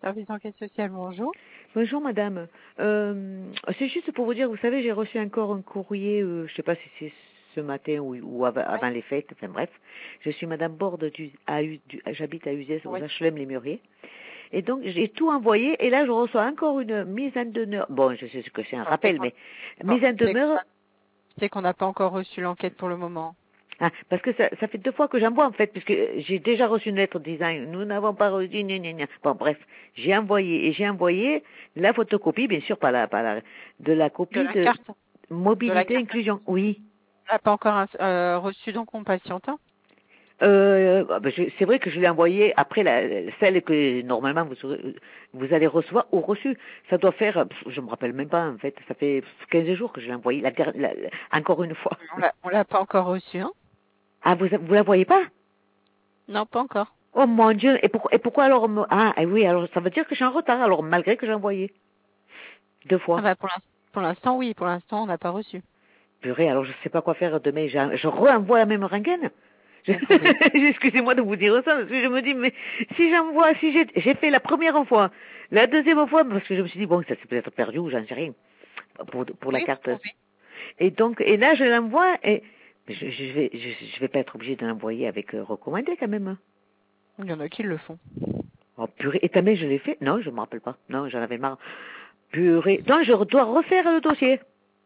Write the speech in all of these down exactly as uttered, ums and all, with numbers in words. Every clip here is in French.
Service d'enquête sociale, bonjour. Bonjour madame. Euh, c'est juste pour vous dire, vous savez, j'ai reçu encore un courrier, euh, je sais pas si c'est ce matin ou, ou avant, avant les fêtes, enfin bref. Je suis madame Borde, du, à, U- du, j'habite à Uzès, aux Oui. H L M Les Mûriers. Et donc j'ai tout envoyé et là je reçois encore une mise en demeure. Bon, je sais ce que c'est un Bon, c'est rappel, qu'on mais bon, mise en c'est qu'on demeure. a- c'est qu'on n'a pas encore reçu l'enquête pour le moment. Ah, parce que ça, ça fait deux fois que j'envoie en fait, puisque j'ai déjà reçu une lettre disant nous n'avons pas reçu, gna, gna, gna. Bon bref, j'ai envoyé et j'ai envoyé la photocopie, bien sûr pas la, pas la, de la De copie la de carte De la mobilité carte inclusion. Oui. On n'a pas encore euh, reçu, donc on patiente. Hein. Euh, bah, ben, je- c'est vrai que je l'ai envoyé après la, celle que normalement vous, aurez- vous allez recevoir ou reçu. Ça doit faire, pff, je me rappelle même pas en fait, ça fait quinze jours que je l'ai envoyé, la, der- la- encore une fois. On l'a, on l'a pas encore reçu. Hein. Ah vous vous la voyez pas? Non, pas encore. Oh mon Dieu, et, pour, et pourquoi alors me- ah eh oui, alors ça veut dire que je suis en retard, alors malgré que j'ai envoyé deux Ah fois. bah pour l'instant, pour l'instant, oui, pour l'instant, on n'a pas reçu. Purée, alors je sais pas quoi faire demain, je, je renvoie la même rengaine. Je- Vous pouvez. Excusez-moi de vous dire ça, parce que je me dis, mais si j'envoie, si j'ai j'ai fait la première fois, la deuxième fois, parce que je me suis dit, bon, ça s'est peut-être perdu ou j'en sais rien, pour, pour la Oui, carte. vous pouvez. Et donc, et là je l'envoie, et je, je vais je, je vais pas être obligée de l'envoyer avec euh, recommandé quand même. Il y en a qui le font. Oh purée, et ta main je l'ai fait? Non, je me rappelle pas. Non, j'en avais marre. Purée. Donc je dois refaire le dossier.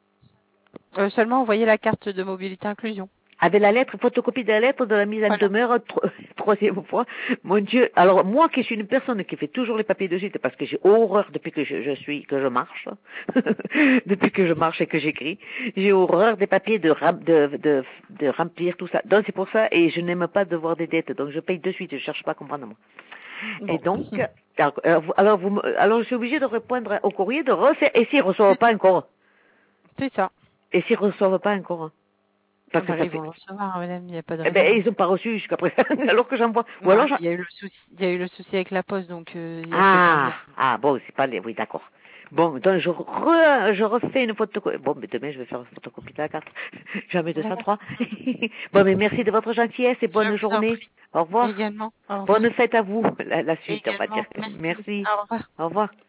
Euh, seulement envoyer la carte de mobilité inclusion. Avec la lettre, photocopie de la lettre de la mise en Voilà. demeure, tro- troisième fois. Mon Dieu. Alors, moi qui suis une personne qui fait toujours les papiers de suite, parce que j'ai horreur depuis que je, je suis, que je marche, depuis que je marche et que j'écris, j'ai horreur des papiers de, ram- de, de, de remplir tout ça. Donc c'est pour ça, et je n'aime pas devoir des dettes, donc je paye de suite, je cherche pas à comprendre moi. Et Bon. donc, alors, alors, vous- alors, vous me- alors je suis obligée de répondre au courrier, de refaire, et s'ils ne reçoivent pas encore, C'est ça. et s'ils ne reçoivent pas encore, Ah parce que bah là, ça ils fait, vont le recevoir, hein, madame, il n'y a pas de eh ben, raison. ils n'ont pas reçu jusqu'à présent, alors que j'envoie. Ou Non, alors, j'en- il y a eu le souci, il y a eu le souci avec la poste, donc euh, il y a peut-être un ah, lien. ah, bon, c'est pas les, oui, d'accord. Bon, donc je, re, je refais une photocopie. Bon, mais demain, je vais faire une photocopie de la carte. Jamais deux cent Voilà. trois. Bon, mais merci de votre gentillesse et Je bonne vous en journée. prie. Au revoir. Également. Au revoir. Bonne fête à vous, la, la suite, on va dire. Également. Merci. Merci. Au revoir. Au revoir.